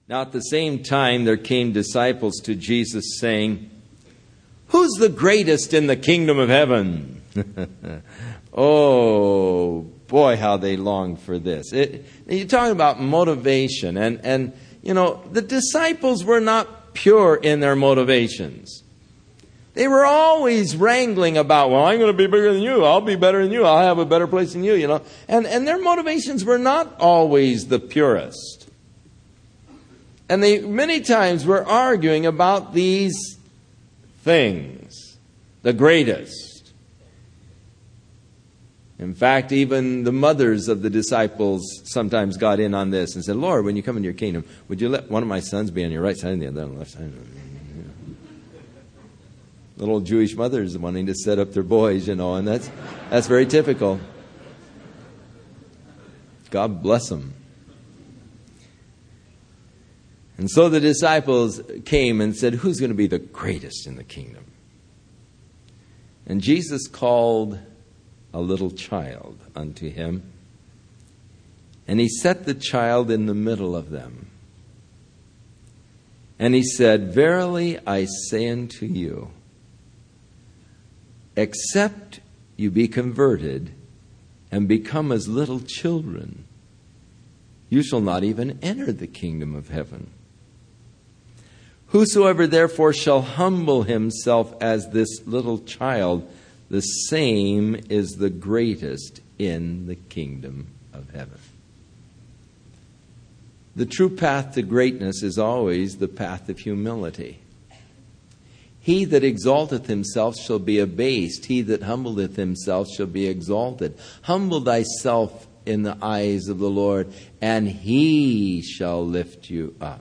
Now at the same time there came disciples to Jesus saying, "Who's the greatest in the kingdom of heaven?" Oh, boy, how they longed for this. You're talking about motivation. And the disciples were not pure in their motivations. They were always wrangling about, well, I'm going to be bigger than you. I'll be better than you. I'll have a better place than you, And their motivations were not always the purest. And they many times were arguing about these things, the greatest. In fact, even the mothers of the disciples sometimes got in on this and said, "Lord, when you come into your kingdom, would you let one of my sons be on your right side and the other on the left side?" Little Jewish mothers wanting to set up their boys, and that's very typical. God bless them. And so the disciples came and said, "Who's going to be the greatest in the kingdom?" And Jesus called a little child unto him, and he set the child in the middle of them. And he said, "Verily I say unto you, except you be converted and become as little children, you shall not even enter the kingdom of heaven. Whosoever therefore shall humble himself as this little child, the same is the greatest in the kingdom of heaven." The true path to greatness is always the path of humility. He that exalteth himself shall be abased. He that humbleth himself shall be exalted. Humble thyself in the eyes of the Lord, and he shall lift you up.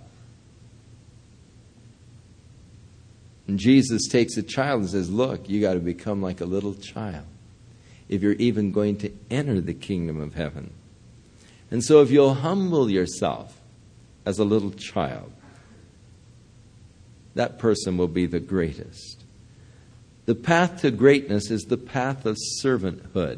And Jesus takes a child and says, "Look, you got to become like a little child if you're even going to enter the kingdom of heaven. And so if you'll humble yourself as a little child, that person will be the greatest." The path to greatness is the path of servanthood.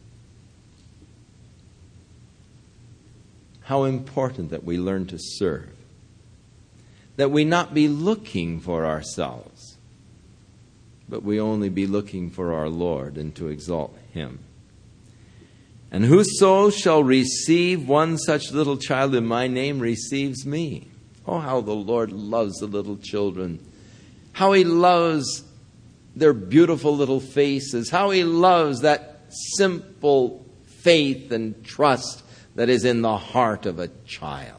How important that we learn to serve. That we not be looking for ourselves, but we only be looking for our Lord and to exalt Him. "And whoso shall receive one such little child in my name receives me." Oh, how the Lord loves the little children. How He loves their beautiful little faces. How He loves that simple faith and trust that is in the heart of a child.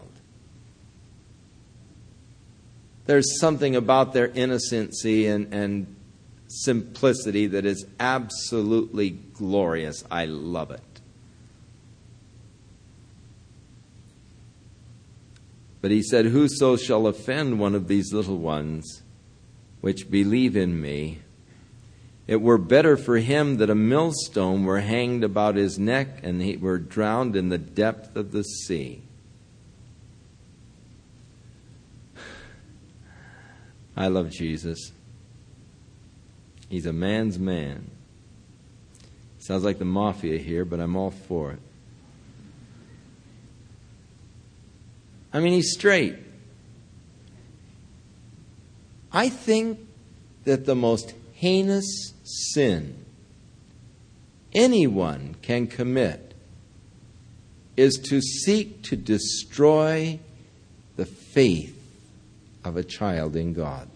There's something about their innocency and simplicity that is absolutely glorious. I love it. But He said, "Whoso shall offend one of these little ones, which believe in me, it were better for him that a millstone were hanged about his neck and he were drowned in the depth of the sea." I love Jesus. He's a man's man. Sounds like the mafia here, but I'm all for it. I mean, He's straight. I think that the most heinous sin anyone can commit is to seek to destroy the faith of a child in God.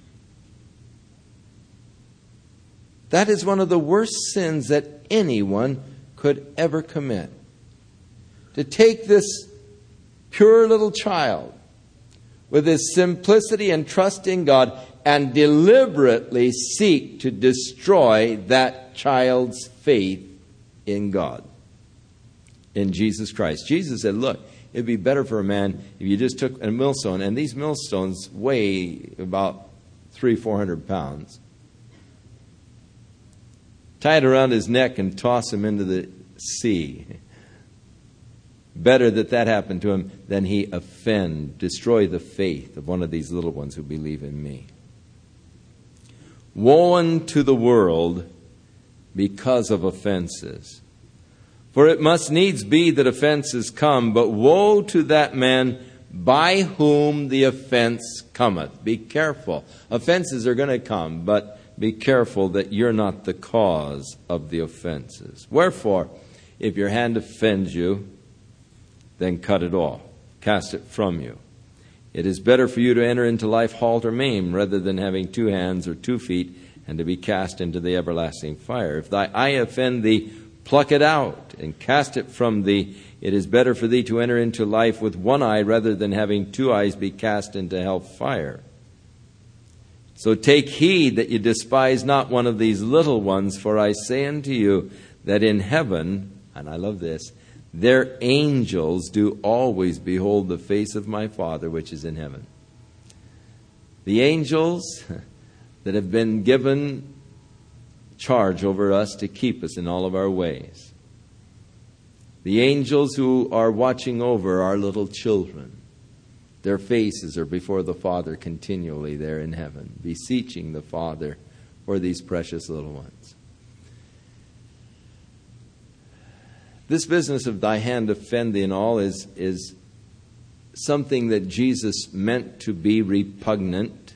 That is one of the worst sins that anyone could ever commit. To take this pure little child with his simplicity and trust in God and deliberately seek to destroy that child's faith in God, in Jesus Christ. Jesus said, "Look, it'd be better for a man if you just took a millstone," and these millstones weigh about 300-400 pounds, tie it around his neck and toss him into the sea. Better that happened to him than he destroy the faith of one of these little ones who believe in me. Woe unto the world because of offenses. For it must needs be that offenses come, but woe to that man by whom the offense cometh. Be careful. Offenses are going to come, but be careful that you're not the cause of the offenses. Wherefore, if your hand offends you, then cut it off. Cast it from you. It is better for you to enter into life halt or maimed, rather than having 2 hands or 2 feet, and to be cast into the everlasting fire. If thy eye offend thee, pluck it out, and cast it from thee. It is better for thee to enter into life with 1 eye, rather than having 2 eyes be cast into hell fire. So take heed that you despise not one of these little ones, for I say unto you that in heaven, and I love this, their angels do always behold the face of my Father which is in heaven. The angels that have been given charge over us to keep us in all of our ways. The angels who are watching over our little children. Their faces are before the Father continually there in heaven, beseeching the Father for these precious little ones. This business of thy hand offend thee and all is something that Jesus meant to be repugnant.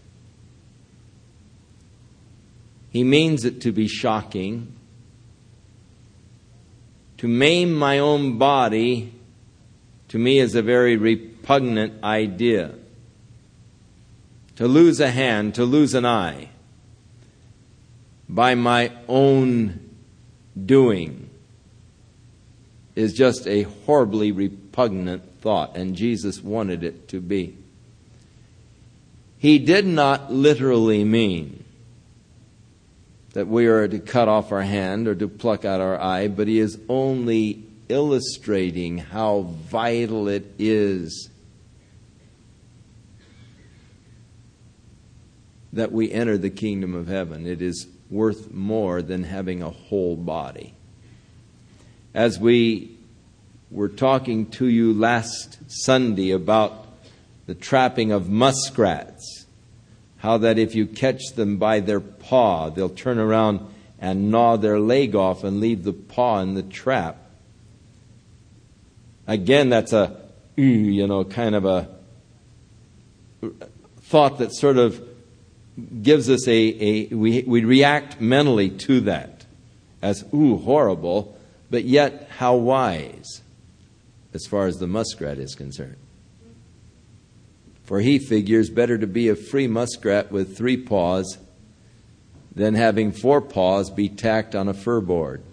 He means it to be shocking. To maim my own body, to me, is a very repugnant idea. To lose a hand, to lose an eye, by my own doing, is just a horribly repugnant thought, and Jesus wanted it to be. He did not literally mean that we are to cut off our hand or to pluck out our eye, but he is only illustrating how vital it is that we enter the kingdom of heaven. It is worth more than having a whole body. As we were talking to you last Sunday about the trapping of muskrats, how that if you catch them by their paw, they'll turn around and gnaw their leg off and leave the paw in the trap. Again, that's a, kind of a thought that sort of gives us we react mentally to that as, horrible, but yet how wise as far as the muskrat is concerned. For he figures better to be a free muskrat with 3 paws than having 4 paws be tacked on a fur board.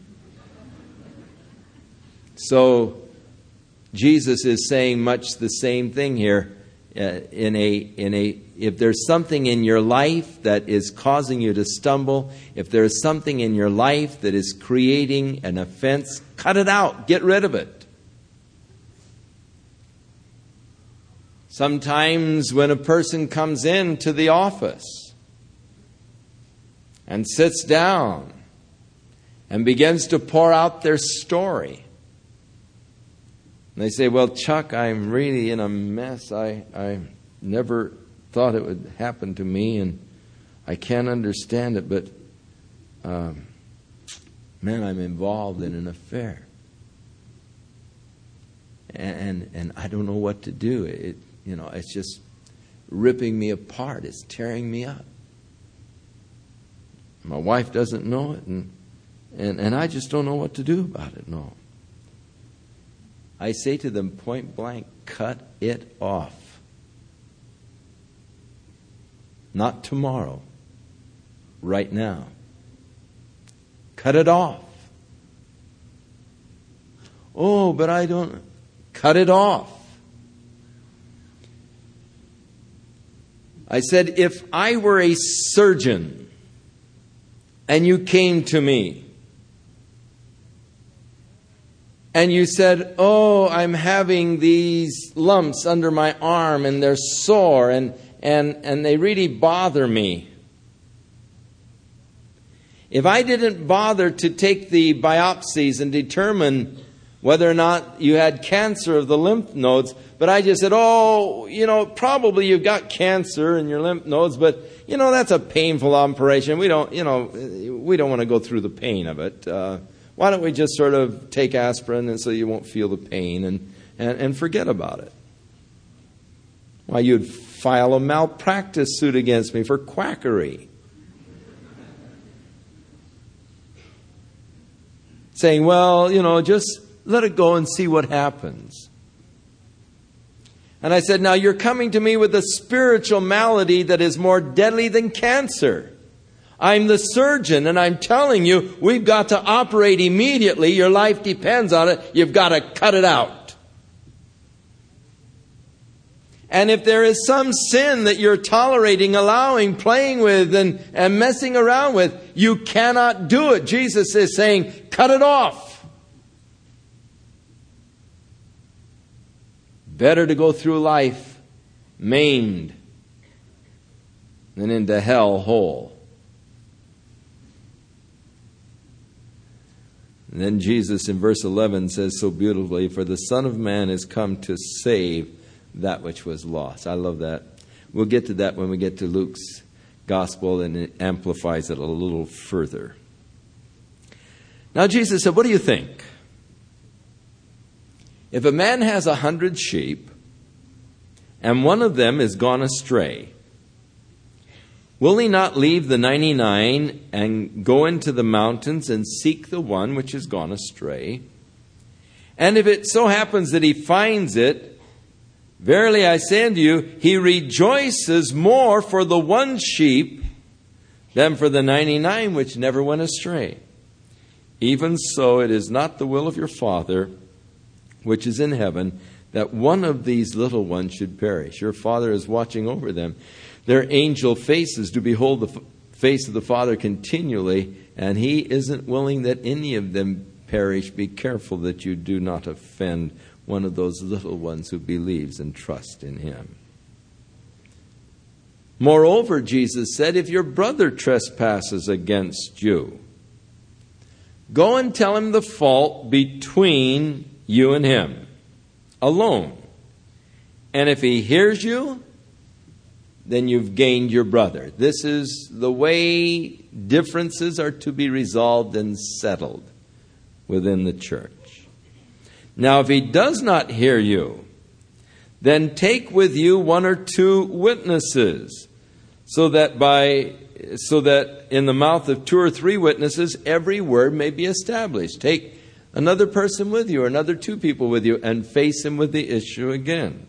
So Jesus is saying much the same thing here. If there's something in your life that is causing you to stumble, if there's something in your life that is creating an offense, cut it out, get rid of it. Sometimes when a person comes into the office and sits down and begins to pour out their story, and they say, well, Chuck, I'm really in a mess. I never thought it would happen to me, and I can't understand it, but man, I'm involved in an affair. And I don't know what to do. It's just ripping me apart. It's tearing me up. My wife doesn't know it, and I just don't know what to do about it. No. I say to them point blank, cut it off. Not tomorrow. Right now. Cut it off. Oh, but I don't. Cut it off. I said, if I were a surgeon and you came to me and you said, oh, I'm having these lumps under my arm and they're sore and they really bother me. If I didn't bother to take the biopsies and determine whether or not you had cancer of the lymph nodes, but I just said, probably you've got cancer in your lymph nodes, but, that's a painful operation. We don't want to go through the pain of it. Why don't we just sort of take aspirin and so you won't feel the pain and forget about it? Why, you'd file a malpractice suit against me for quackery. Saying, well, just let it go and see what happens. And I said, now you're coming to me with a spiritual malady that is more deadly than cancer. I'm the surgeon, and I'm telling you, we've got to operate immediately. Your life depends on it. You've got to cut it out. And if there is some sin that you're tolerating, allowing, playing with, and messing around with, you cannot do it. Jesus is saying, cut it off. Better to go through life maimed than into hell whole. And then Jesus in verse 11 says so beautifully, for the Son of Man is come to save that which was lost. I love that. We'll get to that when we get to Luke's gospel, and it amplifies it a little further. Now Jesus said, what do you think? If a man has 100 sheep, and one of them is gone astray, will he not leave the 99 and go into the mountains and seek the one which is gone astray? And if it so happens that he finds it, verily I say unto you, he rejoices more for the one sheep than for the 99 which never went astray. Even so, it is not the will of your Father which is in heaven, that one of these little ones should perish. Your Father is watching over them. Their angel faces do behold the face of the Father continually, and He isn't willing that any of them perish. Be careful that you do not offend one of those little ones who believes and trusts in Him. Moreover, Jesus said, if your brother trespasses against you, go and tell him the fault between you and him, alone. And if he hears you, then you've gained your brother. This is the way differences are to be resolved and settled within the church. Now, if he does not hear you, then take with you 1 or 2 witnesses, so that in the mouth of 2 or 3 witnesses every word may be established. Take another person with you, or another 2 people with you, and face him with the issue again.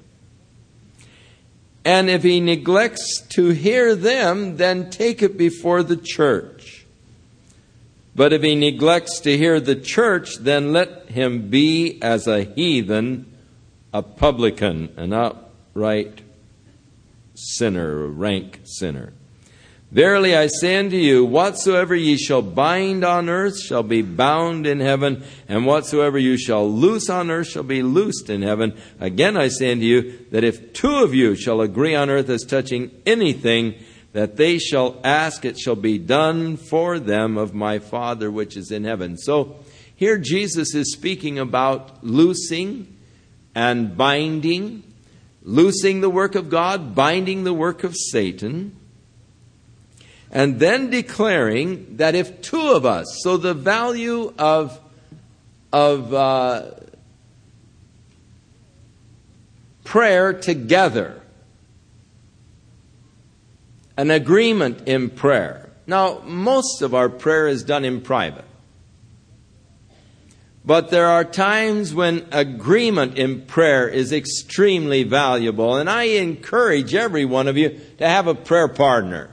And if he neglects to hear them, then take it before the church. But if he neglects to hear the church, then let him be as a heathen, a publican, an outright sinner, a rank sinner. Verily I say unto you, whatsoever ye shall bind on earth shall be bound in heaven, and whatsoever you shall loose on earth shall be loosed in heaven. Again I say unto you, that if 2 of you shall agree on earth as touching anything that they shall ask, it shall be done for them of my Father which is in heaven. So here Jesus is speaking about loosing and binding, loosing the work of God, binding the work of Satan. And then declaring that if 2 of us, so the value of prayer together, an agreement in prayer. Now, most of our prayer is done in private. But there are times when agreement in prayer is extremely valuable. And I encourage every one of you to have a prayer partner.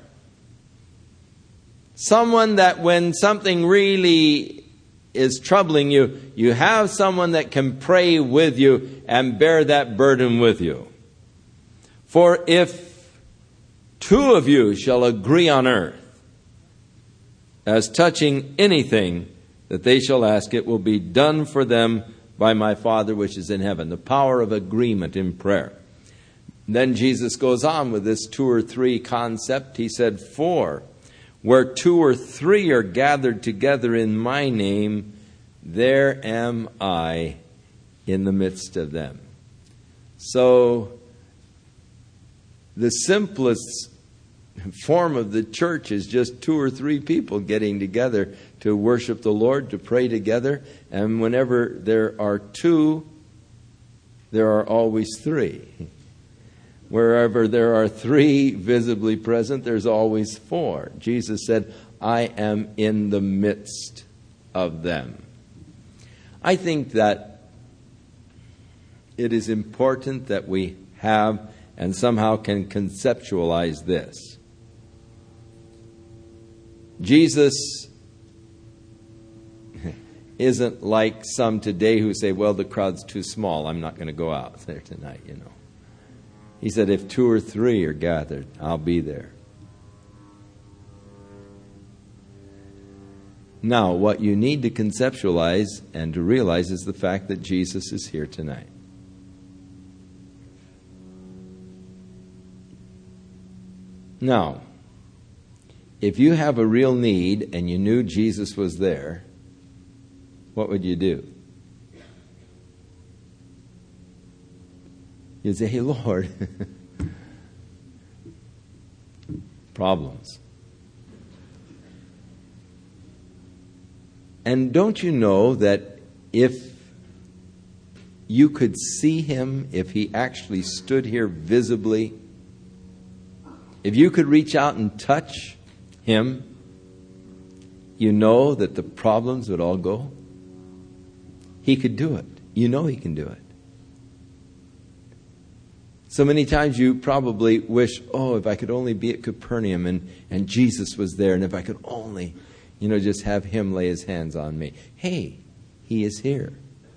Someone that when something really is troubling you, you have someone that can pray with you and bear that burden with you. For if 2 of you shall agree on earth as touching anything that they shall ask, it will be done for them by my Father which is in heaven. The power of agreement in prayer. Then Jesus goes on with this 2 or 3 concept. He said, for where 2 or 3 are gathered together in my name, there am I in the midst of them. So, the simplest form of the church is just 2 or 3 people getting together to worship the Lord, to pray together. And whenever there are 2, there are always 3. Wherever there are three visibly present, there's always four. Jesus said, I am in the midst of them. I think that it is important that we have and somehow can conceptualize this. Jesus isn't like some today who say, well, the crowd's too small, I'm not going to go out there tonight, you know. He said, if 2 or 3 are gathered, I'll be there. Now, what you need to conceptualize and to realize is the fact that Jesus is here tonight. Now, if you have a real need and you knew Jesus was there, what would you do? You'd say, hey, Lord, problems. And don't you know that if you could see him, if he actually stood here visibly, if you could reach out and touch him, you know that the problems would all go? He could do it. You know he can do it. So many times you probably wish, oh, if I could only be at Capernaum and Jesus was there, and if I could only, just have him lay his hands on me. Hey, he is here.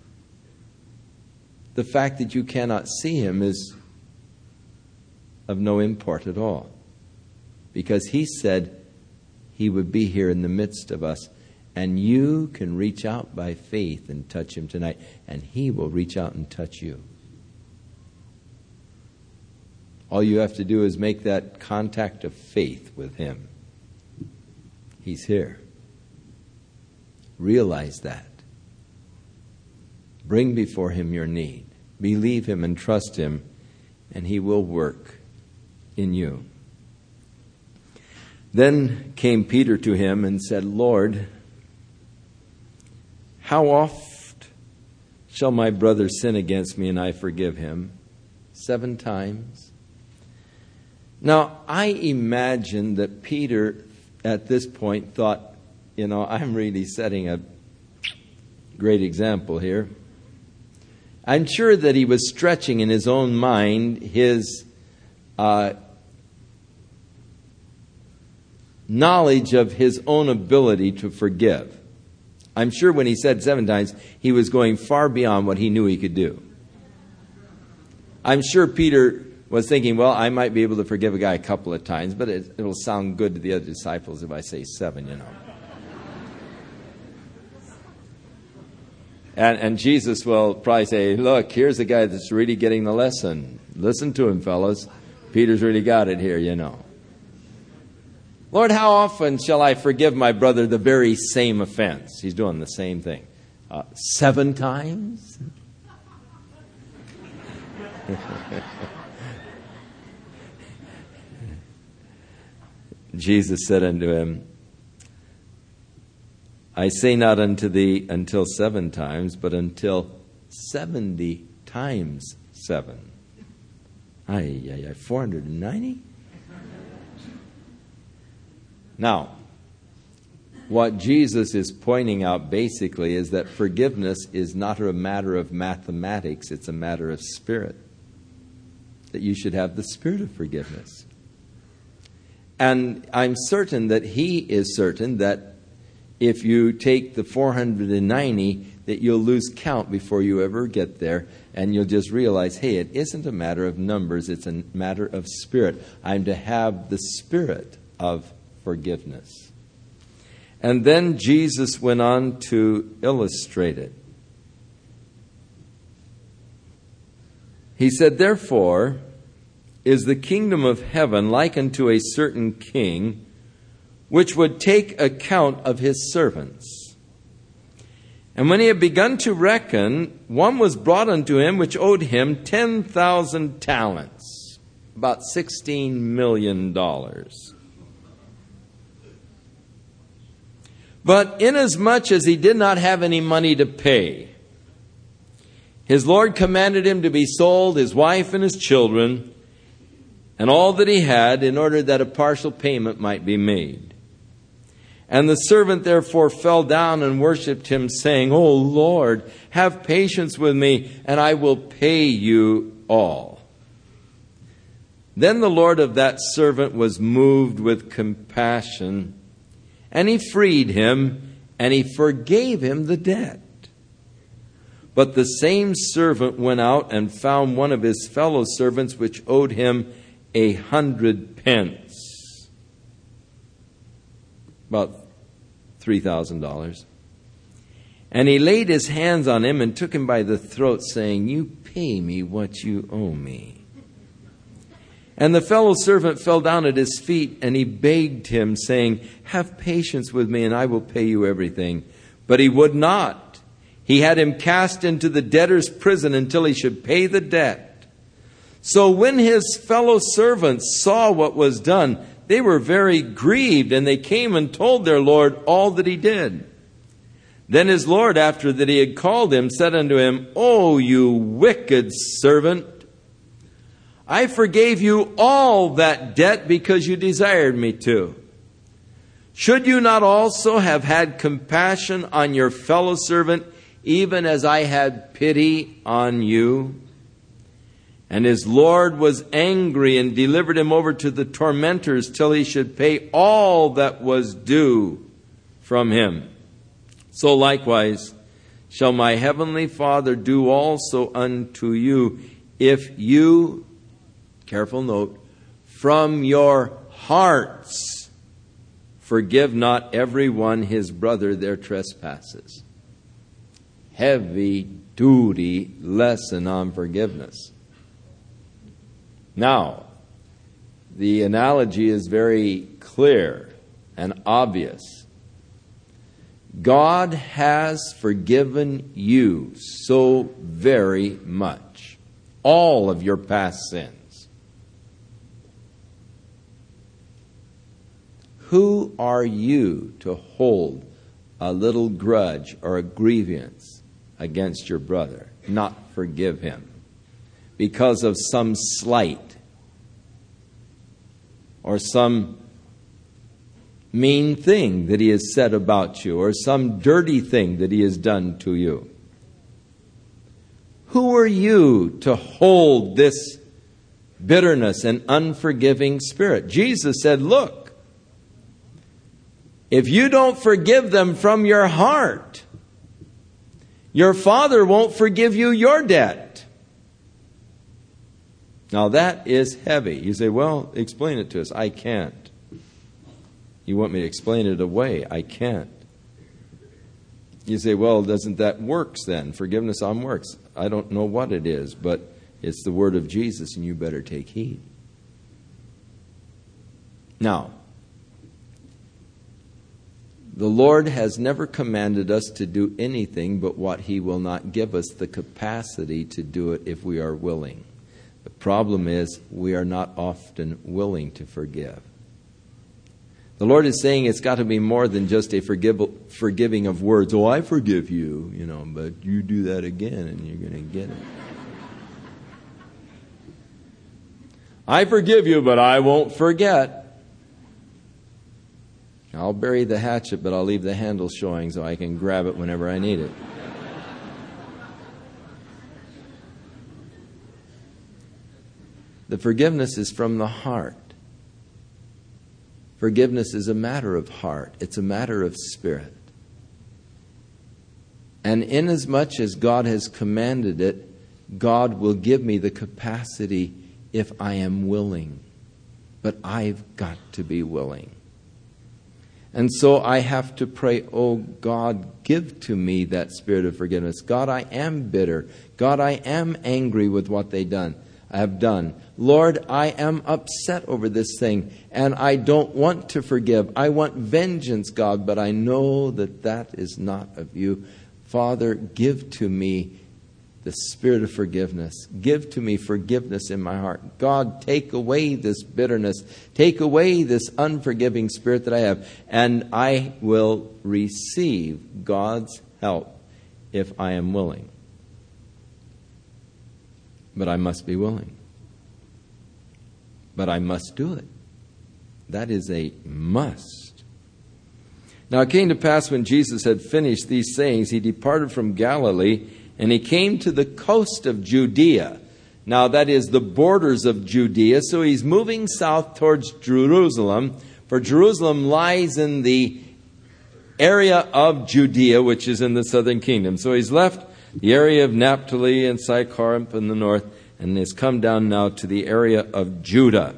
The fact that you cannot see him is of no import at all. Because he said he would be here in the midst of us. And you can reach out by faith and touch him tonight. And he will reach out and touch you. All you have to do is make that contact of faith with him. He's here. Realize that. Bring before him your need. Believe him and trust him, and he will work in you. Then came Peter to him and said, Lord, how oft shall my brother sin against me and I forgive him? 7 times? Now, I imagine that Peter at this point thought, I'm really setting a great example here. I'm sure that he was stretching in his own mind his knowledge of his own ability to forgive. I'm sure when he said 7 times, he was going far beyond what he knew he could do. I'm sure Peter was thinking, well, I might be able to forgive a guy a couple of times, but it'll sound good to the other disciples if I say 7, And Jesus will probably say, look, here's a guy that's really getting the lesson. Listen to him, fellas. Peter's really got it here, Lord, how often shall I forgive my brother the very same offense? He's doing the same thing. 7 times? Jesus said unto him, I say not unto thee until 7 times, but until 70 times 7. 490? Now, what Jesus is pointing out basically is that forgiveness is not a matter of mathematics, it's a matter of spirit. That you should have the spirit of forgiveness. And I'm certain that he is certain that if you take the 490, that you'll lose count before you ever get there, and you'll just realize, hey, it isn't a matter of numbers, it's a matter of spirit. I'm to have the spirit of forgiveness. And then Jesus went on to illustrate it. He said, therefore is the kingdom of heaven like unto a certain king, which would take account of his servants. And when he had begun to reckon, one was brought unto him which owed him 10,000 talents, about $16 million. But inasmuch as he did not have any money to pay, his Lord commanded him to be sold, his wife and his children, and all that he had, in order that a partial payment might be made. And the servant therefore fell down and worshipped him, saying, O Lord, have patience with me, and I will pay you all. Then the Lord of that servant was moved with compassion, and he freed him, and he forgave him the debt. But the same servant went out and found one of his fellow servants which owed him 100 pence, about $3,000. And he laid his hands on him and took him by the throat, saying, You pay me what you owe me. And the fellow servant fell down at his feet, and he begged him, saying, Have patience with me, and I will pay you everything. But he would not. He had him cast into the debtor's prison until he should pay the debt. So when his fellow servants saw what was done, they were very grieved, and they came and told their Lord all that he did. Then his Lord, after that he had called him, said unto him, O you wicked servant, I forgave you all that debt because you desired me to. Should you not also have had compassion on your fellow servant, even as I had pity on you? And his Lord was angry and delivered him over to the tormentors till he should pay all that was due from him. So likewise shall my heavenly Father do also unto you, if you, careful note, from your hearts forgive not every one his brother their trespasses. Heavy duty lesson on forgiveness. Now, the analogy is very clear and obvious. God has forgiven you so very much, all of your past sins. Who are you to hold a little grudge or a grievance against your brother, not forgive him because of some slight or some mean thing that he has said about you or some dirty thing that he has done to you? Who are you to hold this bitterness and unforgiving spirit? Jesus said, look, if you don't forgive them from your heart, your Father won't forgive you your debt. Now that is heavy. You say, well, explain it to us. I can't. You want me to explain it away? I can't. You say, well, doesn't that works then? Forgiveness on works. I don't know what it is, but it's the word of Jesus, and you better take heed. Now, the Lord has never commanded us to do anything but what He will not give us the capacity to do it if we are willing. The problem is we are not often willing to forgive. The Lord is saying it's got to be more than just a forgiving of words. Oh, I forgive you, but you do that again and you're going to get it. I forgive you, but I won't forget. I'll bury the hatchet, but I'll leave the handle showing so I can grab it whenever I need it. The forgiveness is from the heart. Forgiveness is a matter of heart. It's a matter of spirit. And inasmuch as God has commanded it, God will give me the capacity if I am willing. But I've got to be willing. And so I have to pray, oh God, give to me that spirit of forgiveness. God, I am bitter. God, I am angry with what I have done. Lord, I am upset over this thing, and I don't want to forgive. I want vengeance, God, but I know that that is not of you. Father, give to me the spirit of forgiveness. Give to me forgiveness in my heart. God, take away this bitterness. Take away this unforgiving spirit that I have, and I will receive God's help if I am willing. But I must be willing. but I must do it. That is a must. Now it came to pass when Jesus had finished these sayings, he departed from Galilee, and he came to the coast of Judea. Now that is the borders of Judea, so he's moving south towards Jerusalem, for Jerusalem lies in the area of Judea, which is in the southern kingdom. So he's left the area of Naphtali and Sychar up in the north, and has come down now to the area of Judah,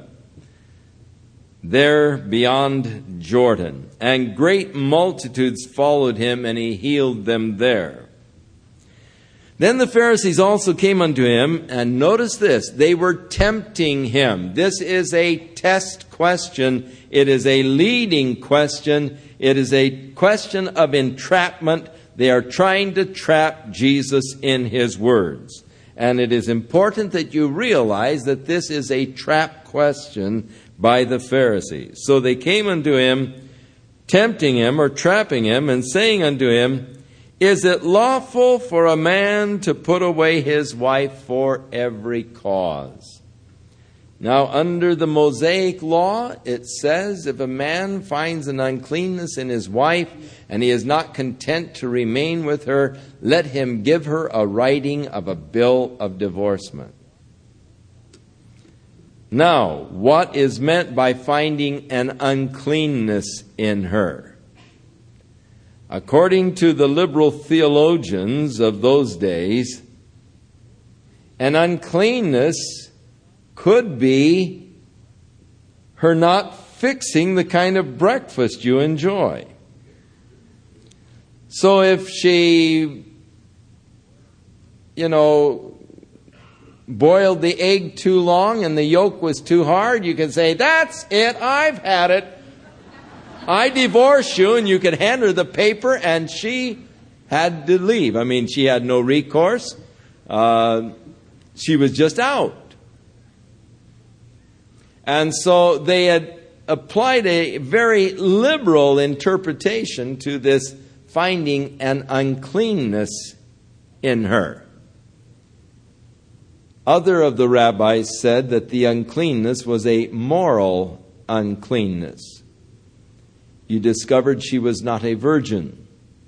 there beyond Jordan. And great multitudes followed him, and he healed them there. Then the Pharisees also came unto him, and notice this, they were tempting him. This is a test question. It is a leading question. It is a question of entrapment. They are trying to trap Jesus in his words. And it is important that you realize that this is a trap question by the Pharisees. So they came unto him, tempting him or trapping him, and saying unto him, Is it lawful for a man to put away his wife for every cause? Now, under the Mosaic law, it says if a man finds an uncleanness in his wife and he is not content to remain with her, let him give her a writing of a bill of divorcement. Now, what is meant by finding an uncleanness in her? According to the liberal theologians of those days, an uncleanness could be her not fixing the kind of breakfast you enjoy. So if she, boiled the egg too long and the yolk was too hard, you can say, that's it, I've had it. I divorce you, and you could hand her the paper, and she had to leave. I mean, she had no recourse. She was just out. And so they had applied a very liberal interpretation to this finding an uncleanness in her. Other of the rabbis said that the uncleanness was a moral uncleanness. You discovered she was not a virgin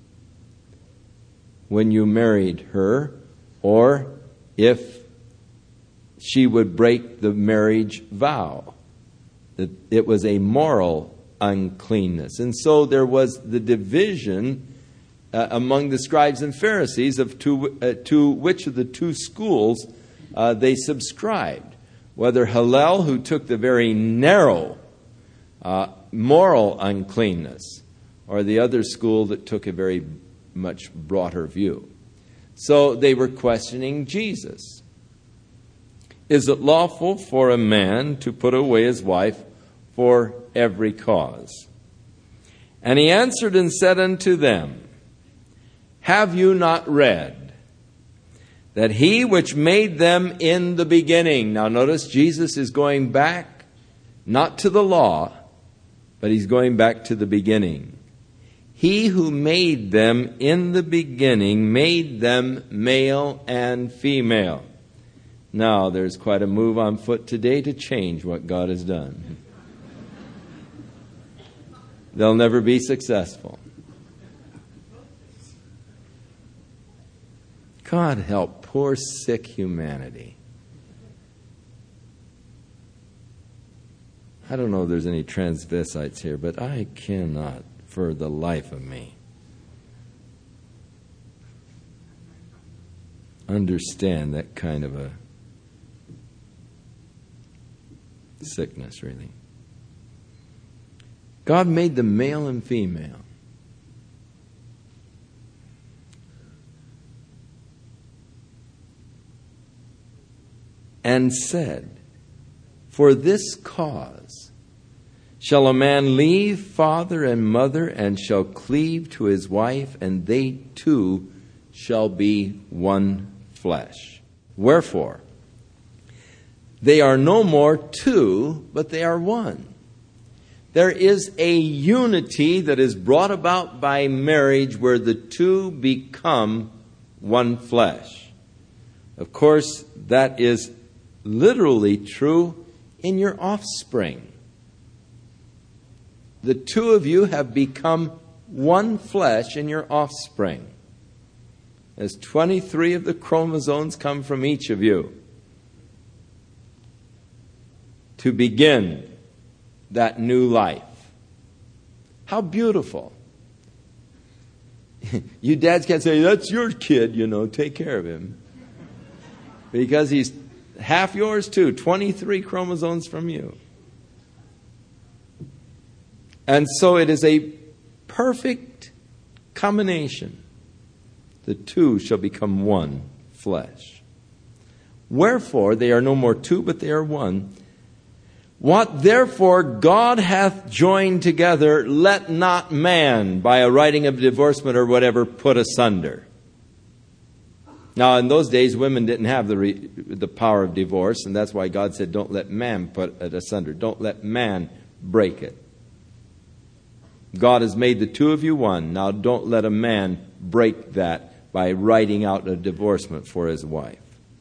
when you married her, or if she would break the marriage vow. That it was a moral uncleanness. And so there was the division among the scribes and Pharisees of to which of the two schools they subscribed. Whether Hillel, who took the very narrow moral uncleanness, or the other school that took a very much broader view. So they were questioning Jesus. Is it lawful for a man to put away his wife for every cause? And he answered and said unto them, Have you not read that he which made them in the beginning? Now notice Jesus is going back not to the law, but he's going back to the beginning. He who made them in the beginning made them male and female. Now, there's quite a move on foot today to change what God has done. They'll never be successful. God help poor, sick humanity. I don't know if there's any transvestites here, but I cannot, for the life of me, understand that kind of a sickness, really. God made them male and female. And said, For this cause shall a man leave father and mother, and shall cleave to his wife, and they two shall be one flesh. Wherefore, they are no more two, but they are one. There is a unity that is brought about by marriage where the two become one flesh. Of course, that is literally true in your offspring. The two of you have become one flesh in your offspring, as 23 of the chromosomes come from each of you to begin that new life. How beautiful. You dads can't say, that's your kid, take care of him. Because he's half yours too, 23 chromosomes from you. And so it is a perfect combination. The two shall become one flesh. Wherefore they are no more two, but they are one. What therefore God hath joined together, let not man, by a writing of divorcement or whatever, put asunder. Now, in those days, women didn't have the power of divorce, and that's why God said, don't let man put it asunder. Don't let man break it. God has made the two of you one. Now, don't let a man break that by writing out a divorcement for his wife.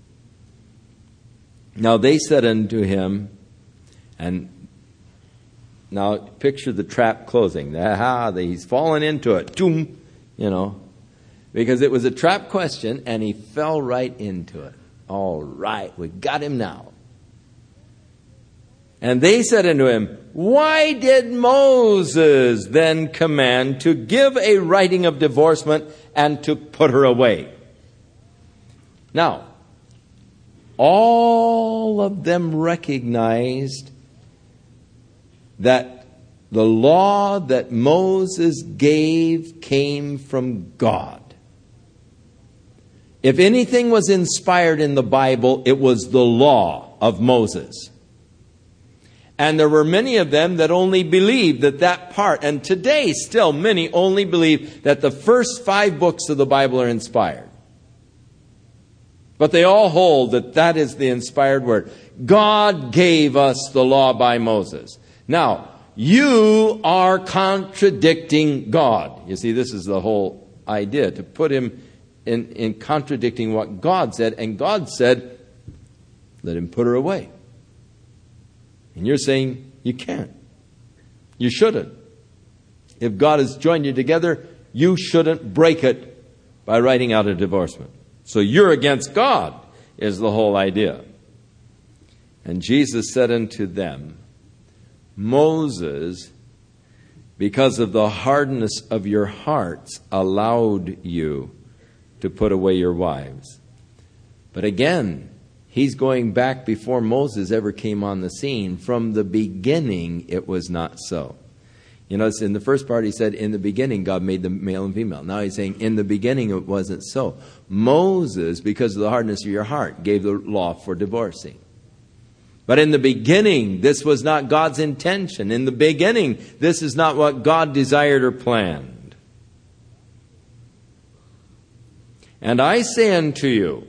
Now, they said unto him, and now picture the trap closing. He's fallen into it. Doom, because it was a trap question and he fell right into it. All right, we got him now. And they said unto him, why did Moses then command to give a writing of divorcement and to put her away? Now, all of them recognized that the law that Moses gave came from God. If anything was inspired in the Bible, it was the law of Moses. And there were many of them that only believed that part, and today still many only believe that the first 5 books of the Bible are inspired. But they all hold that is the inspired word. God gave us the law by Moses. Now, you are contradicting God. You see, this is the whole idea, to put him in contradicting what God said. And God said, let him put her away. And you're saying you can't. You shouldn't. If God has joined you together, you shouldn't break it by writing out a divorcement. So you're against God, is the whole idea. And Jesus said unto them, Moses, because of the hardness of your hearts, allowed you to put away your wives. But again, he's going back before Moses ever came on the scene. From the beginning, it was not so. It's in the first part he said, in the beginning, God made them male and female. Now he's saying, in the beginning, it wasn't so. Moses, because of the hardness of your heart, gave the law for divorcing. But in the beginning, this was not God's intention. In the beginning, this is not what God desired or planned. And I say unto you,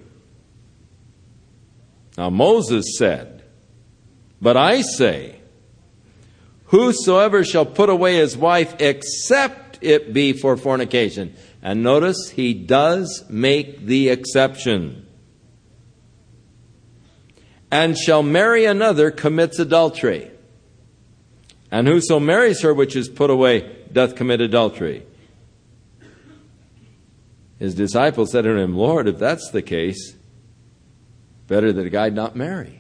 now Moses said, but I say, whosoever shall put away his wife except it be for fornication. And notice, he does make the exception. And shall marry another commits adultery. And whoso marries her which is put away doth commit adultery. His disciples said to him, Lord, if that's the case, better that a guy not marry.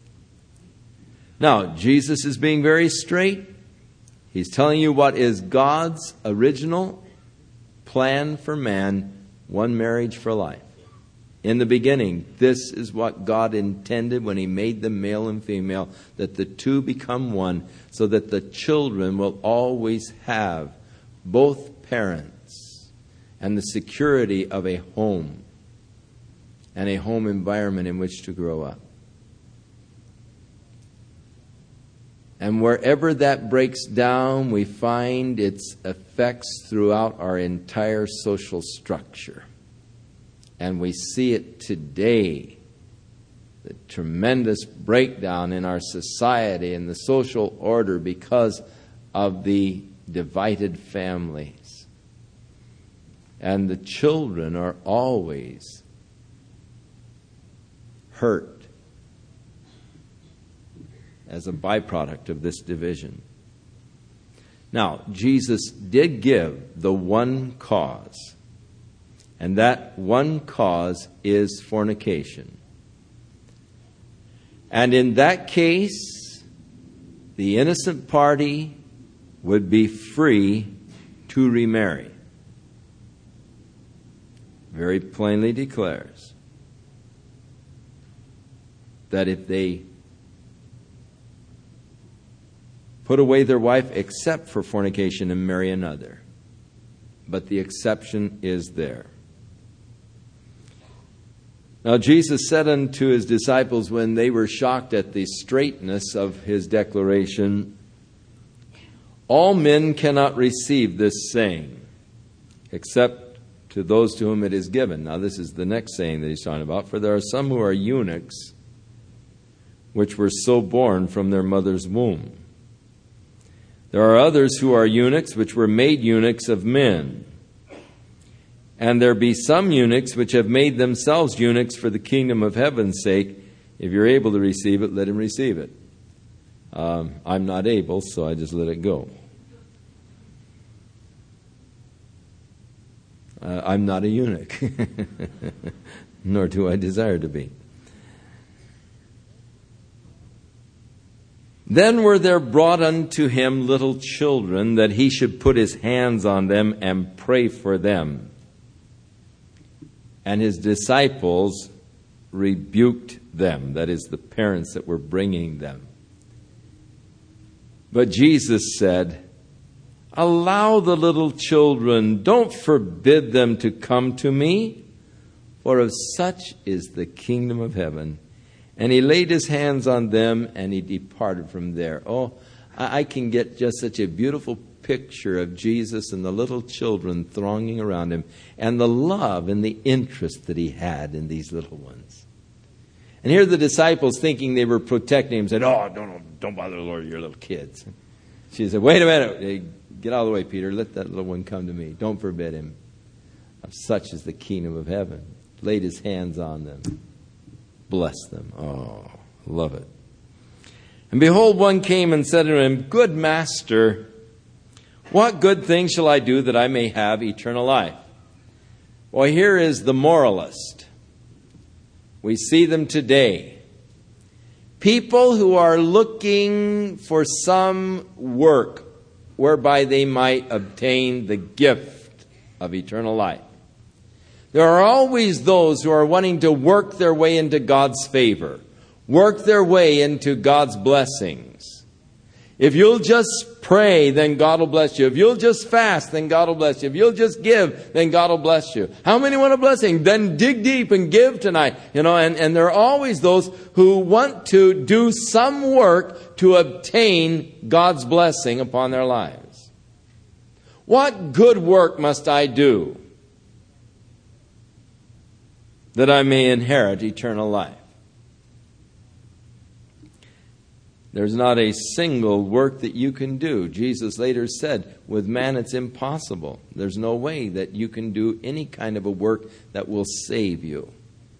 Now, Jesus is being very straight. He's telling you what is God's original plan for man, one marriage for life. In the beginning, this is what God intended when he made them male and female, that the two become one, so that the children will always have both parents and the security of a home and a home environment in which to grow up. And wherever that breaks down, we find its effects throughout our entire social structure. And we see it today, the tremendous breakdown in our society and the social order because of the divided families. And the children are always hurt as a byproduct of this division. Now, Jesus did give the one cause, and that one cause is fornication. And in that case, the innocent party would be free to remarry. Very plainly declares that if they put away their wife except for fornication and marry another. But the exception is there. Now Jesus said unto his disciples when they were shocked at the straightness of his declaration, all men cannot receive this saying, except to those to whom it is given. Now this is the next saying that he's talking about. For there are some who are eunuchs, which were so born from their mother's womb. There are others who are eunuchs, which were made eunuchs of men. And there be some eunuchs which have made themselves eunuchs for the kingdom of heaven's sake. If you're able to receive it, let him receive it. I'm not able, so I just let it go. I'm not a eunuch, nor do I desire to be. Then were there brought unto him little children, that he should put his hands on them and pray for them. And his disciples rebuked them, that is, the parents that were bringing them. But Jesus said, allow the little children, don't forbid them to come to me, for of such is the kingdom of heaven. And he laid his hands on them, and he departed from there. Oh, I can get just such a beautiful picture of Jesus and the little children thronging around him, and the love and the interest that he had in these little ones. And here the disciples, thinking they were protecting him, said, oh, don't bother the Lord, your little kids. She said, wait a minute, hey, get out of the way, Peter. Let that little one come to me. Don't forbid him. Of such is the kingdom of heaven. Laid his hands on them. Bless them. Oh, love it. And behold, one came and said to him, good master, what good thing shall I do that I may have eternal life? Well, here is the moralist. We see them today. People who are looking for some work whereby they might obtain the gift of eternal life. There are always those who are wanting to work their way into God's favor, work their way into God's blessings. If you'll just pray, then God will bless you. If you'll just fast, then God will bless you. If you'll just give, then God will bless you. How many want a blessing? Then dig deep and give tonight. And there are always those who want to do some work to obtain God's blessing upon their lives. What good work must I do that I may inherit eternal life? There's not a single work that you can do. Jesus later said, with man it's impossible. There's no way that you can do any kind of a work that will save you.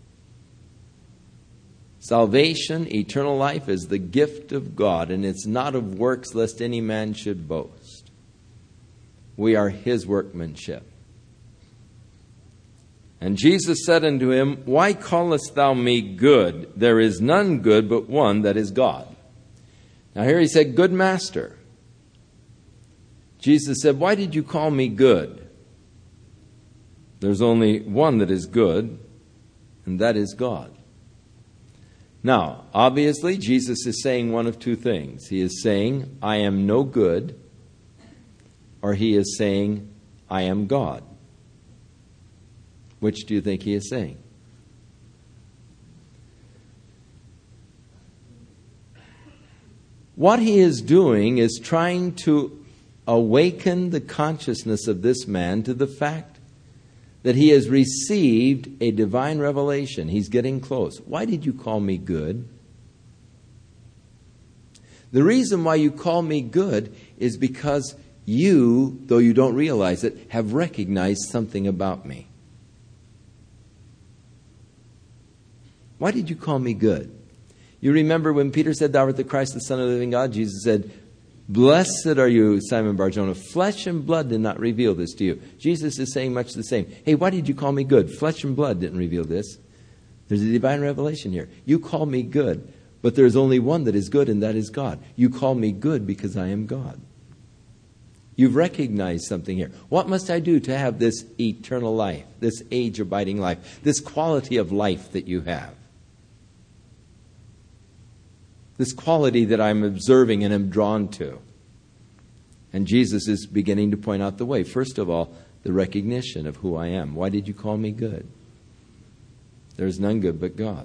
Salvation, eternal life, is the gift of God, and it's not of works, lest any man should boast. We are his workmanship. And Jesus said unto him, why callest thou me good? There is none good but one, that is God. Now here he said, good master. Jesus said, why did you call me good? There's only one that is good, and that is God. Now, obviously, Jesus is saying one of two things. He is saying, I am no good, or he is saying, I am God. Which do you think he is saying? What he is doing is trying to awaken the consciousness of this man to the fact that he has received a divine revelation. He's getting close. Why did you call me good? The reason why you call me good is because you, though you don't realize it, have recognized something about me. Why did you call me good? You remember when Peter said, "Thou art the Christ, the Son of the living God," Jesus said, "Blessed are you, Simon Bar-Jonah. Flesh and blood did not reveal this to you." Jesus is saying much the same. Hey, why did you call me good? Flesh and blood didn't reveal this. There's a divine revelation here. You call me good, but there's only one that is good, and that is God. You call me good because I am God. You've recognized something here. What must I do to have this eternal life, this age-abiding life, this quality of life that you have? This quality that I'm observing and am drawn to. And Jesus is beginning to point out the way. First of all, the recognition of who I am. Why did you call me good? There's none good but God.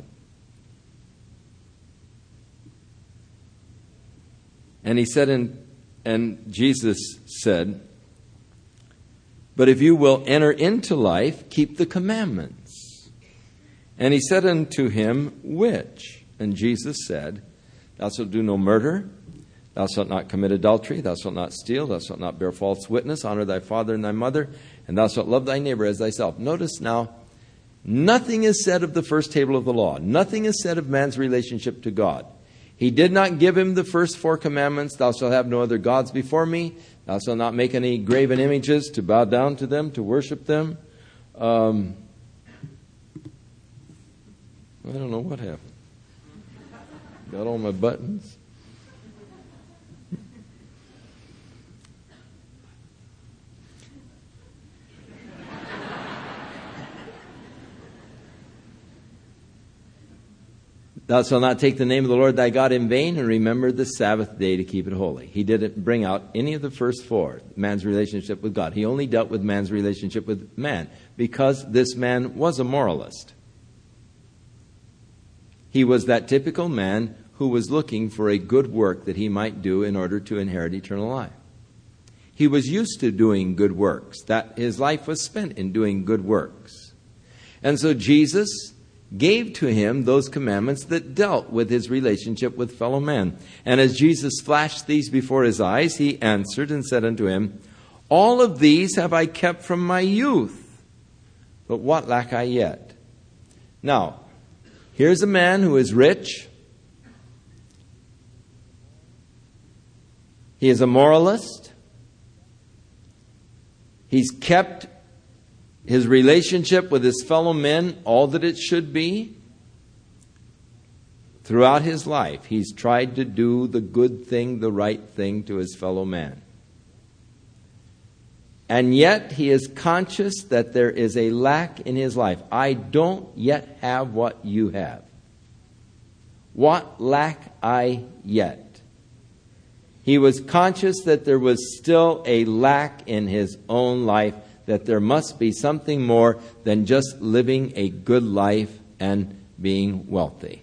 And he said, and Jesus said, "But if you will enter into life, keep the commandments." And he said unto him, "Which?" And Jesus said, "Thou shalt do no murder. Thou shalt not commit adultery. Thou shalt not steal. Thou shalt not bear false witness. Honor thy father and thy mother. And thou shalt love thy neighbor as thyself." Notice now, nothing is said of the first table of the law. Nothing is said of man's relationship to God. He did not give him the first 4 commandments. Thou shalt have no other gods before me. Thou shalt not make any graven images to bow down to them, to worship them. I don't know what happened. Got all my buttons. Thou shalt not take the name of the Lord thy God in vain, and remember the Sabbath day to keep it holy. He didn't bring out any of the first 4, man's relationship with God. He only dealt with man's relationship with man, because this man was a moralist. He was that typical man who was looking for a good work that he might do in order to inherit eternal life. He was used to doing good works. That his life was spent in doing good works. And so Jesus gave to him those commandments that dealt with his relationship with fellow men. And as Jesus flashed these before his eyes, he answered and said unto him, "All of these have I kept from my youth. But what lack I yet?" Now, here's a man who is rich. He is a moralist. He's kept his relationship with his fellow men all that it should be. Throughout his life, he's tried to do the good thing, the right thing to his fellow man. And yet he is conscious that there is a lack in his life. I don't yet have what you have. What lack I yet? He was conscious that there was still a lack in his own life, that there must be something more than just living a good life and being wealthy.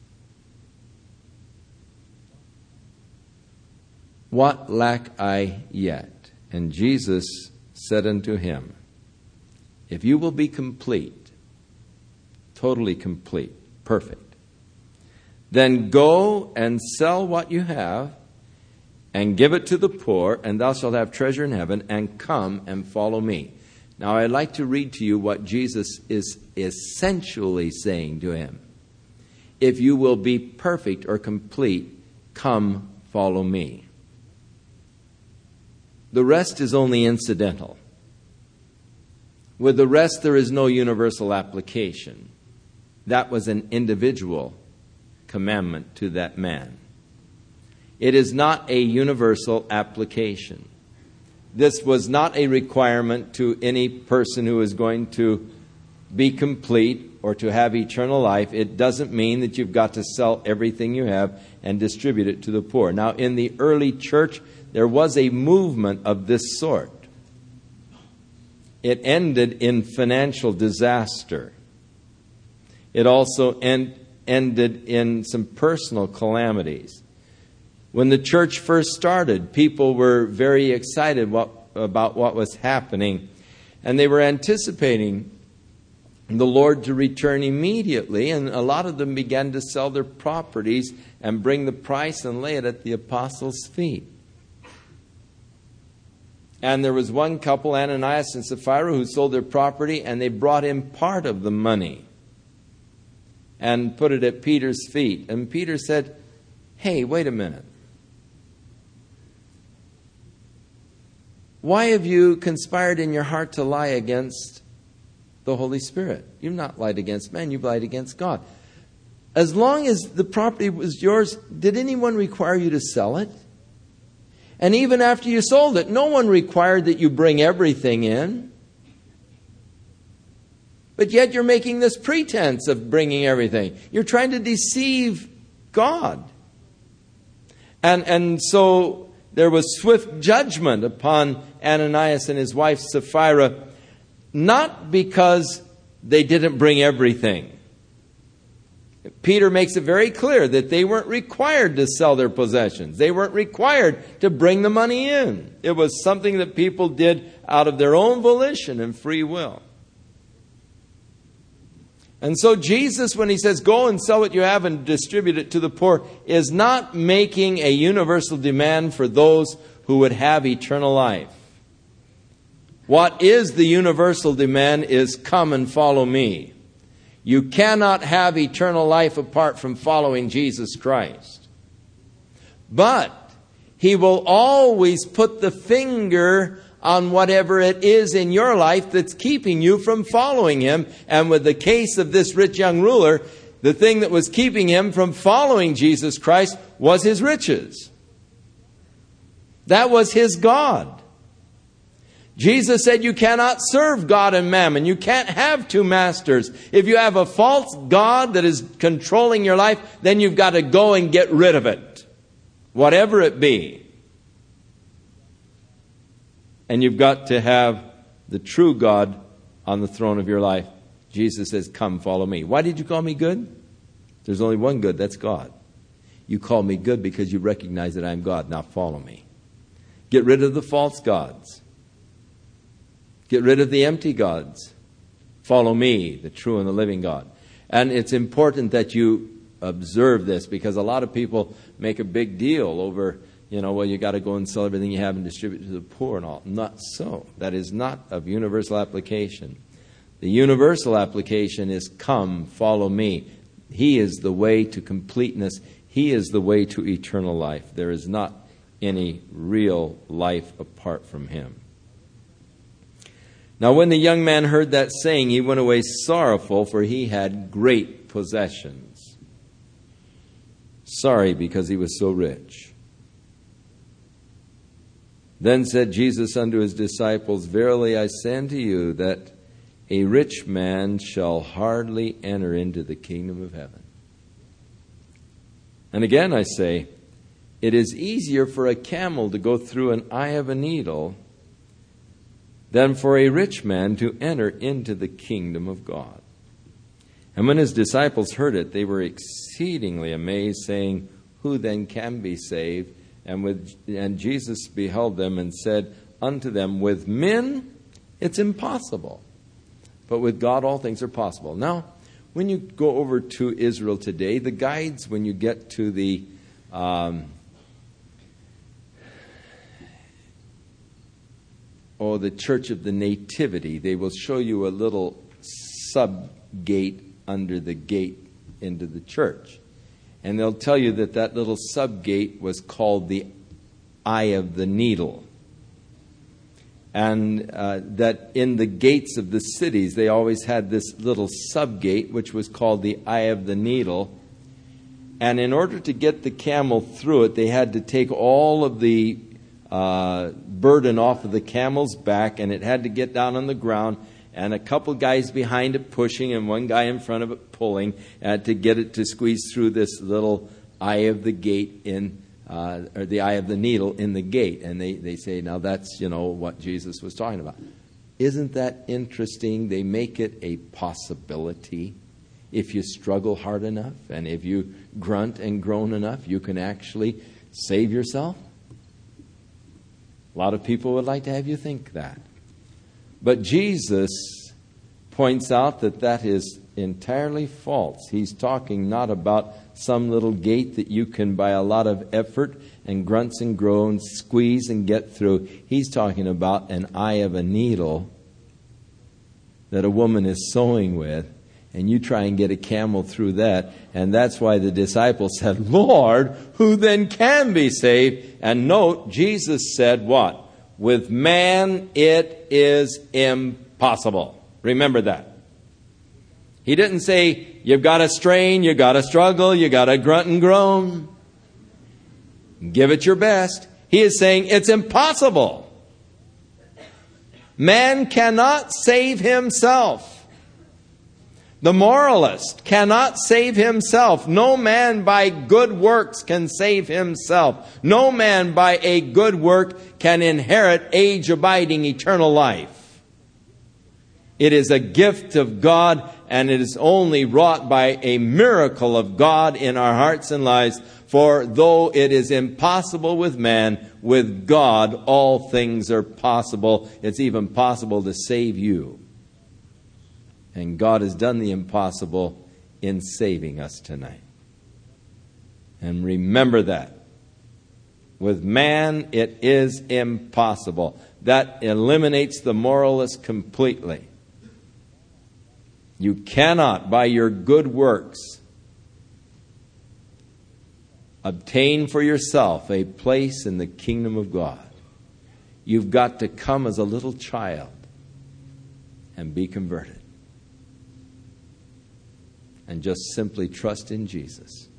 What lack I yet? And Jesus said unto him, "If you will be complete, totally complete, perfect, then go and sell what you have and give it to the poor, and thou shalt have treasure in heaven, and come and follow me." Now I'd like to read to you what Jesus is essentially saying to him. If you will be perfect or complete, come follow me. The rest is only incidental. With the rest, there is no universal application. That was an individual commandment to that man. It is not a universal application. This was not a requirement to any person who is going to be complete or to have eternal life. It doesn't mean that you've got to sell everything you have and distribute it to the poor. Now, in the early church, there was a movement of this sort. It ended in financial disaster. It also ended in some personal calamities. When the church first started, people were very excited about what was happening, and they were anticipating the Lord to return immediately, and a lot of them began to sell their properties and bring the price and lay it at the apostles' feet. And there was one couple, Ananias and Sapphira, who sold their property, and they brought him part of the money. and put it at Peter's feet. And Peter said, hey, wait a minute. Why have you conspired in your heart to lie against the Holy Spirit? You've not lied against man, you've lied against God. As long as the property was yours, did anyone require you to sell it? And even after you sold it, no one required that you bring everything in. But yet you're making this pretense of bringing everything. You're trying to deceive God. And so there was swift judgment upon Ananias and his wife Sapphira, not because they didn't bring everything. Peter makes it very clear that they weren't required to sell their possessions. They weren't required to bring the money in. It was something that people did out of their own volition and free will. And so Jesus, when he says, go and sell what you have and distribute it to the poor, is not making a universal demand for those who would have eternal life. What is the universal demand is come and follow me. You cannot have eternal life apart from following Jesus Christ. But he will always put the finger on whatever it is in your life that's keeping you from following him. And with the case of this rich young ruler, the thing that was keeping him from following Jesus Christ was his riches. That was his God. Jesus said you cannot serve God and mammon. You can't have two masters. If you have a false God that is controlling your life, then you've got to go and get rid of it, whatever it be. And you've got to have the true God on the throne of your life. Jesus says, come, follow me. Why did you call me good? There's only one good, that's God. You call me good because you recognize that I'm God. Now follow me. Get rid of the false gods. Get rid of the empty gods. Follow me, the true and the living God. And it's important that you observe this, because a lot of people make a big deal over, well, you got to go and sell everything you have and distribute to the poor and all. Not so. That is not of universal application. The universal application is come, follow me. He is the way to completeness. He is the way to eternal life. There is not any real life apart from him. Now when the young man heard that saying, he went away sorrowful, for he had great possessions. Sorry, because he was so rich. Then said Jesus unto his disciples, verily I say unto you, that a rich man shall hardly enter into the kingdom of heaven. And again I say, it is easier for a camel to go through an eye of a needle than for a rich man to enter into the kingdom of God. And when his disciples heard it, they were exceedingly amazed, saying, who then can be saved? And Jesus beheld them and said unto them, with men it's impossible, but with God all things are possible. Now, when you go over to Israel today, the guides, when you get to the the Church of the Nativity, they will show you a little sub-gate under the gate into the church. And they'll tell you that that little sub-gate was called the Eye of the Needle. And that in the gates of the cities, they always had this little sub-gate, which was called the Eye of the Needle. And in order to get the camel through it, they had to take all of the burden off of the camel's back, and it had to get down on the ground, and a couple guys behind it pushing and one guy in front of it pulling to get it to squeeze through this little eye of the gate or the eye of the needle in the gate. And they say, now that's what Jesus was talking about. Isn't that interesting? They make it a possibility. If you struggle hard enough and if you grunt and groan enough, you can actually save yourself. A lot of people would like to have you think that. But Jesus points out that that is entirely false. He's talking not about some little gate that you can, by a lot of effort and grunts and groans, squeeze and get through. He's talking about an eye of a needle that a woman is sewing with, And you try and get a camel through that. And that's why the disciples said, Lord, who then can be saved? And note, Jesus said what? With man it is impossible. Remember that. He didn't say, you've got to strain, you've got to struggle, you've got to grunt and groan. Give it your best. He is saying it's impossible. Man cannot save himself. The moralist cannot save himself. No man by good works can save himself. No man by a good work can inherit age-abiding eternal life. It is a gift of God, and it is only wrought by a miracle of God in our hearts and lives. For though it is impossible with man, with God all things are possible. It's even possible to save you. And God has done the impossible in saving us tonight. And remember that. With man, it is impossible. That eliminates the moralist completely. You cannot, by your good works, obtain for yourself a place in the kingdom of God. You've got to come as a little child and be converted. And just simply trust in Jesus.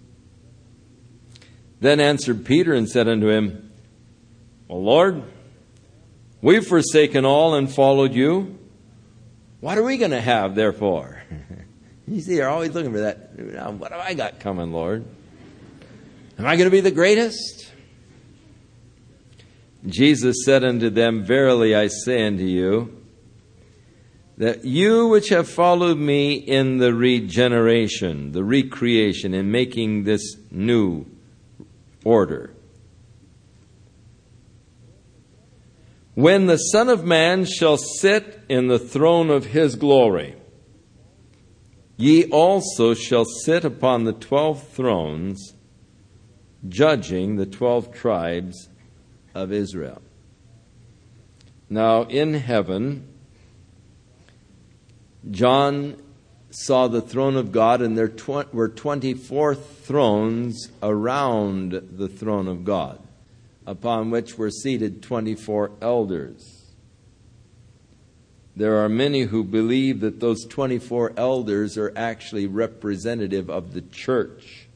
Then answered Peter and said unto him, Well, Lord, we've forsaken all and followed you. What are we going to have, therefore? You see, they're always looking for that. Now, what have I got coming, Lord? Am I going to be the greatest? Jesus said unto them, Verily I say unto you, that you which have followed me in the regeneration, the recreation, in making this new order, when the Son of Man shall sit in the throne of his glory, ye also shall sit upon the 12 thrones, judging the 12 tribes of Israel. Now in heaven, John saw the throne of God, and there were 24 thrones around the throne of God, upon which were seated 24 elders. There are many who believe that those 24 elders are actually representative of the church.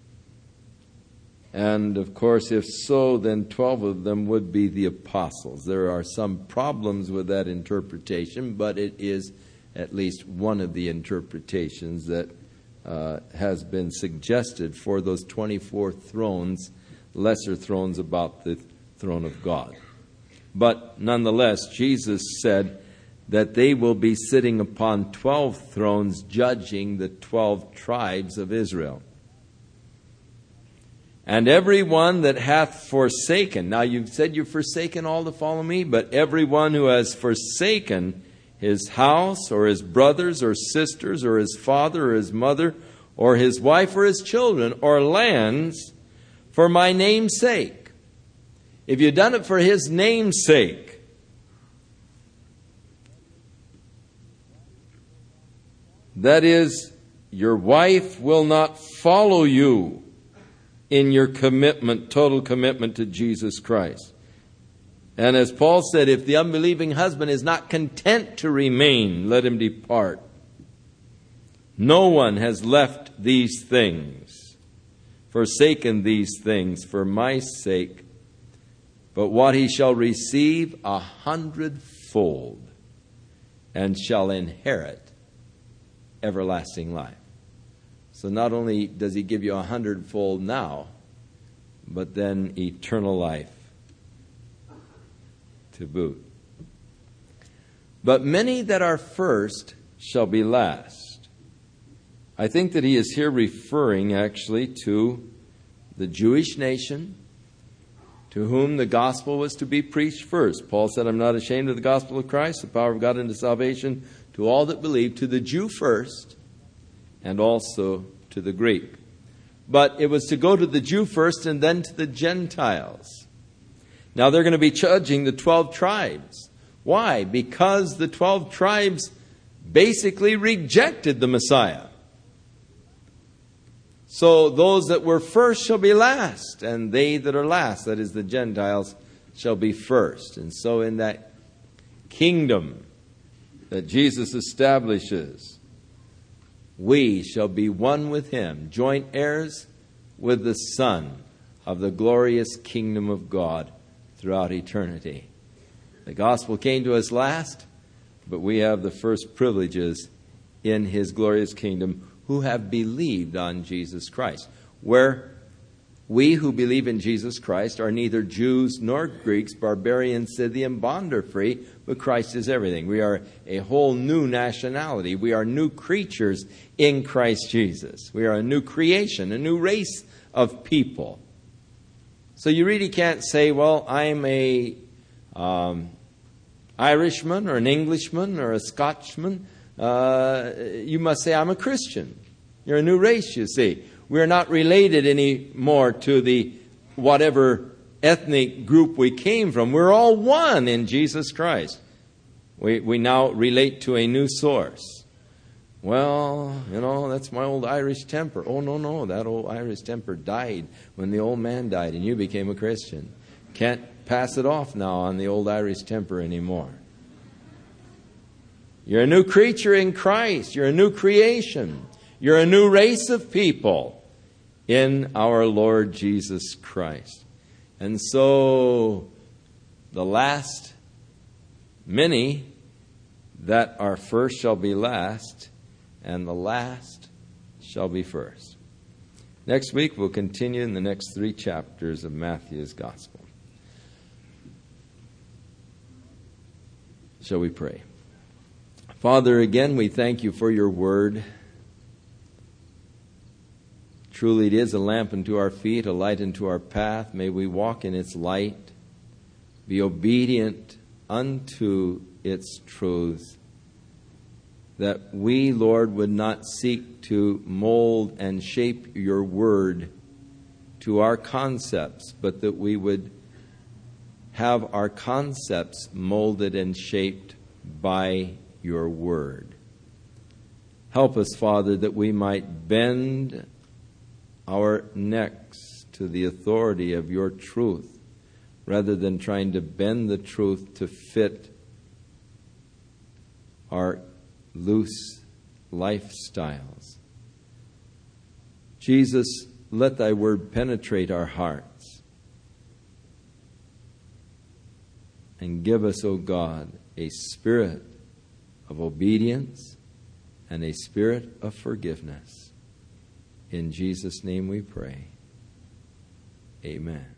And of course, if so, then 12 of them would be the apostles. There are some problems with that interpretation, but it is at least one of the interpretations that has been suggested for those 24 thrones, lesser thrones about the throne of God. But nonetheless, Jesus said that they will be sitting upon 12 thrones, judging the 12 tribes of Israel. And every one that hath forsaken, now you've said you've forsaken all to follow me, but every one who has forsaken his house, or his brothers, or sisters, or his father, or his mother, or his wife, or his children, or lands, for my name's sake. If you've done it for his name's sake, that is, your wife will not follow you in your commitment, total commitment to Jesus Christ. And as Paul said, if the unbelieving husband is not content to remain, let him depart. No one has left these things, forsaken these things for my sake, but what he shall receive 100-fold, and shall inherit everlasting life. So not only does he give you 100-fold now, but then eternal life to boot. But many that are first shall be last. I think that he is here referring actually to the Jewish nation, to whom the gospel was to be preached first. Paul said, I'm not ashamed of the gospel of Christ, the power of God unto salvation to all that believe, to the Jew first, and also to the Greek. But it was to go to the Jew first and then to the Gentiles. Now they're going to be judging the 12 tribes. Why? Because the 12 tribes basically rejected the Messiah. So those that were first shall be last, and they that are last, that is the Gentiles, shall be first. And so in that kingdom that Jesus establishes, we shall be one with Him, joint heirs with the Son of the glorious kingdom of God throughout eternity. The gospel came to us last, but we have the first privileges in His glorious kingdom who have believed on Jesus Christ. Where we who believe in Jesus Christ are neither Jews nor Greeks, barbarians, Scythian, bond or free, but Christ is everything. We are a whole new nationality. We are new creatures in Christ Jesus. We are a new creation, a new race of people. So you really can't say, well, I'm a Irishman or an Englishman or a Scotchman. You must say, I'm a Christian. You're a new race, you see. We're not related anymore to the whatever ethnic group we came from. We're all one in Jesus Christ. We now relate to a new source. Well, that's my old Irish temper. Oh, no, that old Irish temper died when the old man died and you became a Christian. Can't pass it off now on the old Irish temper anymore. You're a new creature in Christ. You're a new creation. You're a new race of people in our Lord Jesus Christ. And so the last, many that are first shall be last, and the last shall be first. Next week we'll continue in the next 3 chapters of Matthew's Gospel. Shall we pray? Father, again, we thank you for your word. Truly it is a lamp unto our feet, a light unto our path. May we walk in its light, be obedient unto its truths, that we, Lord, would not seek to mold and shape your word to our concepts, but that we would have our concepts molded and shaped by your word. Help us, Father, that we might bend our necks to the authority of your truth, rather than trying to bend the truth to fit our loose lifestyles. Jesus, let thy word penetrate our hearts and give us, O God, a spirit of obedience and a spirit of forgiveness. In Jesus' name we pray. Amen.